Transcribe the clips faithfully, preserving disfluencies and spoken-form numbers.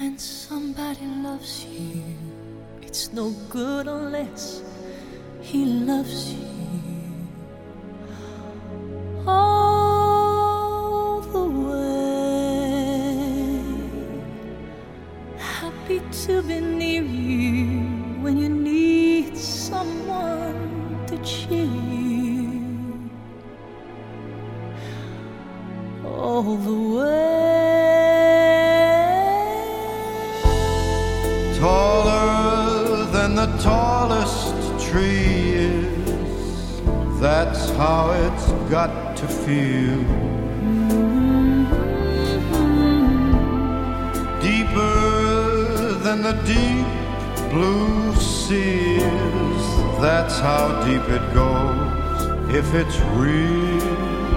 When somebody loves you, it's no good unless he loves you all the way. Happy to be near you when you need someone to cheer you all the way. Taller than the tallest tree is, that's how it's got to feel. Deeper than the deep blue sea is, that's how deep it goes if it's real.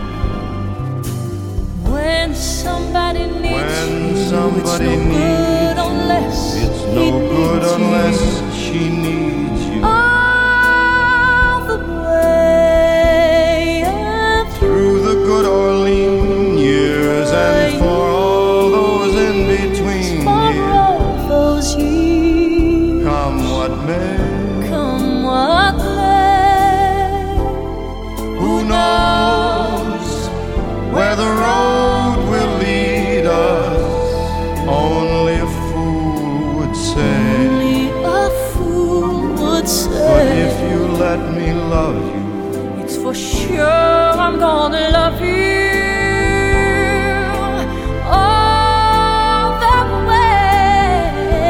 When somebody needs When you, somebody it's no needs good unless It's he no good needs unless you. she needs you. All the way and Through the good or lean years and for all those in between for years. all those years, Come what may, come what may. who knows where the road will lead us? Only a fool would say. Only a fool would say. But if you let me love you, it's for sure I'm gonna love you all the way.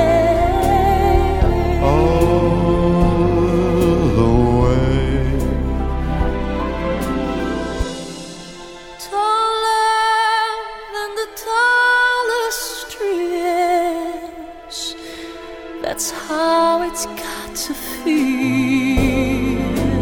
all the way. Taller than the tallest tree is, that's how it's got to feel.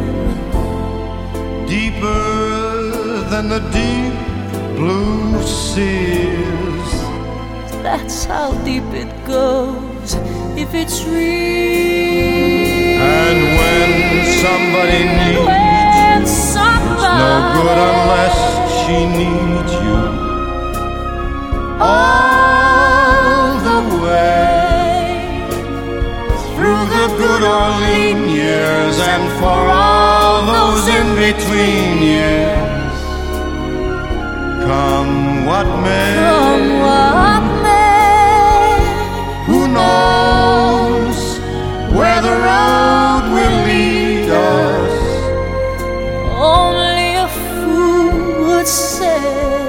Deeper than the deep blue seas, That's how deep it goes if it's real. and when somebody needs when you, somebody no good unless she needs you all the way. Through the good or lean years and for all those in between years. Come what may, come what may, who knows where the road will lead us? only a fool would say.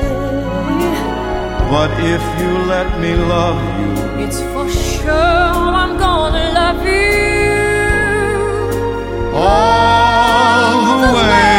But if you let me love you, It's for sure I'm gonna love you all the way.